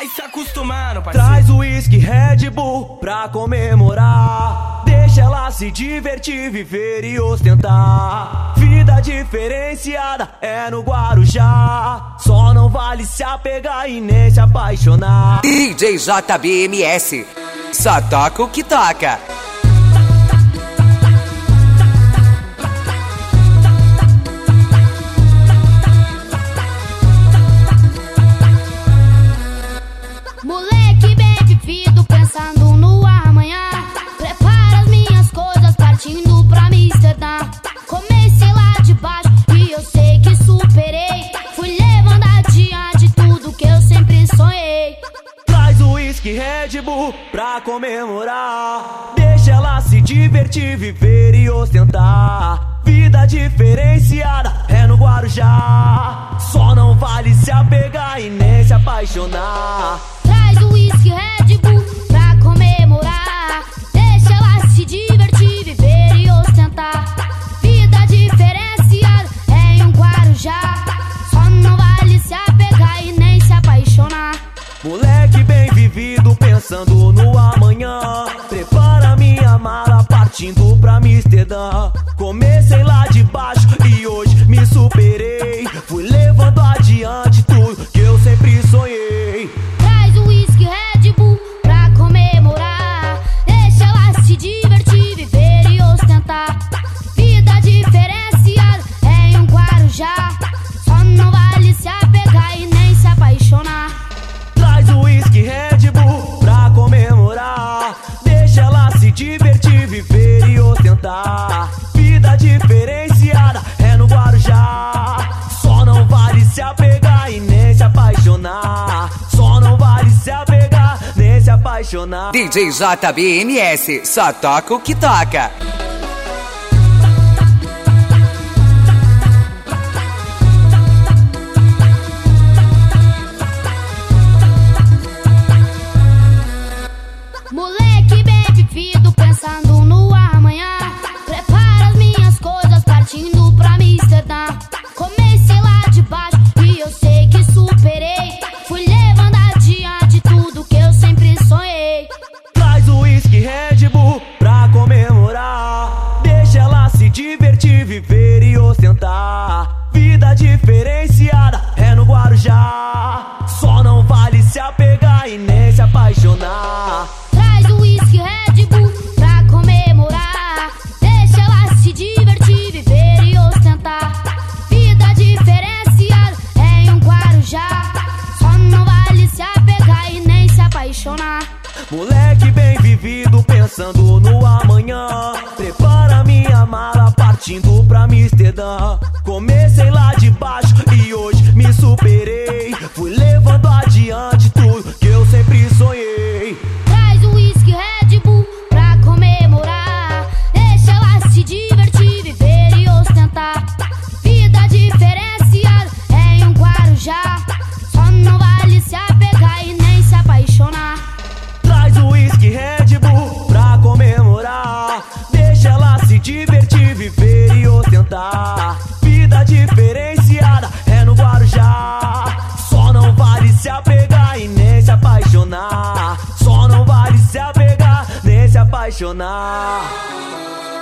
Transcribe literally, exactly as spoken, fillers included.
Vai se acostumando, parceiro. Traz o uísque Red Bull pra comemorar. Deixa ela se divertir, viver e ostentar. Vida diferenciada é no Guarujá. Só não vale se apegar e nem se apaixonar. D J J B M S, só toca o que toca. Moleque bem vivido, pensando no amanhã. Prepara as minhas coisas, partindo pra Amsterdã. Comecei lá de baixo e eu sei que superei. Fui levando adiante tudo que eu sempre sonhei. Traz o uísque Red Bull pra comemorar. Deixa ela se divertir, viver e ostentar. Vida diferenciada é no Guarujá. Só não vale se apegar e nem se apaixonar. Traz o uísque Red Bull pra comemorar. Deixa ela se divertir, viver e ostentar. Vida diferenciada é em um Guarujá. Só não vale se apegar e nem se apaixonar. Moleque bem vivido, pensando no amanhã. Prepara minha mala, partindo pra Amsterdã. Comecei lá de baixo e hoje me superei. Fui levando adiante tudo que eu sempre sonhei. Traz o uísque Red Bull pra comemorar. Deixa ela se divertir, viver e ostentar. Vida diferenciada é em um Guarujá. Só não vale se apegar e nem se apaixonar. Traz o uísque Red Bull pra comemorar. Deixa ela se divertir, viver e ostentar. Vida diferenciada é no Guarujá. Só não vale se apegar e nem se apaixonar. Só não vale se apegar, nem se apaixonar. D J J B M S, só toca o que toca. Moleque bem vivido, pensando no amanhã. Prepara as minhas coisas, partindo pra Amsterdã. Comecei lá de baixo e eu sei que superei. Fui levando adiante tudo que eu sempre sonhei. Traz o uísque Red Bull pra comemorar. Deixa ela se divertir, viver e ostentar. Vida diferenciada é no Guarujá. Só não vale se apegar e nem se apaixonar. Traz o uísque Red Bull pra comemorar. Deixa ela se divertir, viver e ostentar. Vida diferenciada é em um Guarujá. Só não vale se apegar e nem se apaixonar. Moleque bem vivido, pensando no amanhã. Prepara minha mala, partindo pra Amsterdã. Comecei lá de baixo e hoje me superei. Fui levando adiante tudo que eu sempre sonhei. Traz o uísque Red Bull pra comemorar. Deixa ela se divertir, viver e ostentar. Vida diferenciada é em um Guarujá. Só não vale se apegar e nem se apaixonar. Traz o uísque Red Bull pra comemorar. Deixa ela se divertir, viver e ostentar. Vida diferenciada é no Guarujá. Só não vale se apegar e nem se apaixonar. Só não vale se apegar, nem se apaixonar.